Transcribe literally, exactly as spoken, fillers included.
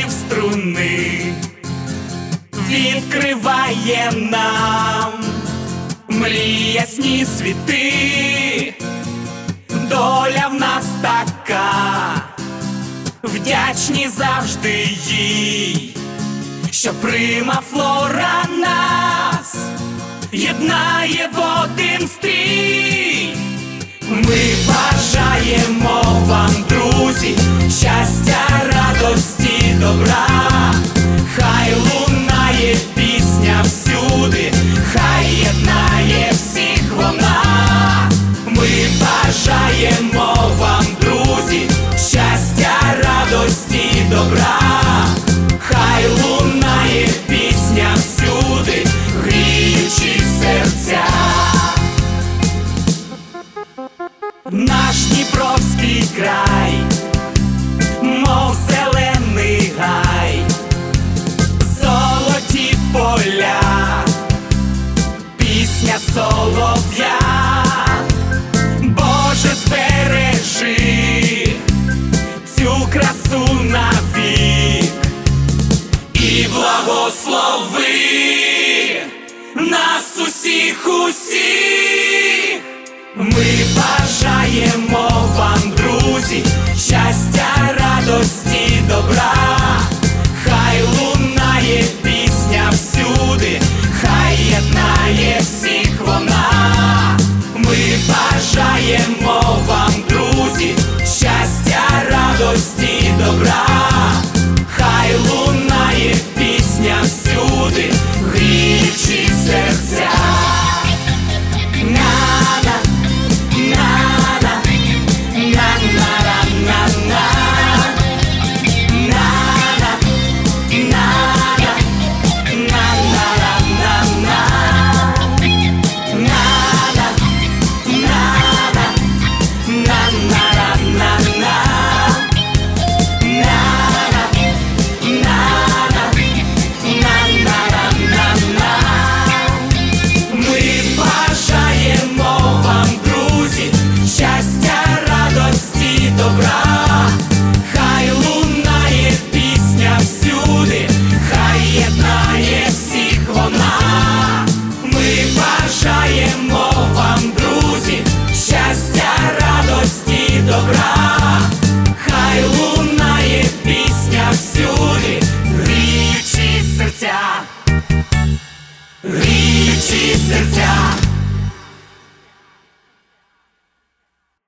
струни, відкриває нам мрії ясні світи. Доля в нас така, вдячні завжди їй, що прима флора нас єднає в один стрій. Ми бажаємо вам, друзі, щастя, радості, добра. Хай лунає пісня всюди, хай єднає всіх вона. Ми бажаємо вам, друзі, щастя, радості, добра. Хай лунає пісня всюди, гріючи серця. Наш Дніпровський край, мов зелений гай, золоті поля, пісня солов'я. Боже, збережи цю красу навік і благослови нас усіх, усіх. Ми бажаємо вам, друзі, щастя, радості, добра. Хай лунає пісня всюди, хай єднає всіх вона. Ми бажаємо вам, друзі, щастя, радості, добра. Хай лунає пісня всюди, гріючи серця. Хай лунає пісня всюди, хай єднає всіх вона. Ми бажаємо вам, друзі, щастя, радості, добра. Хай лунає пісня всюди, гріючи серця, гріючи серця.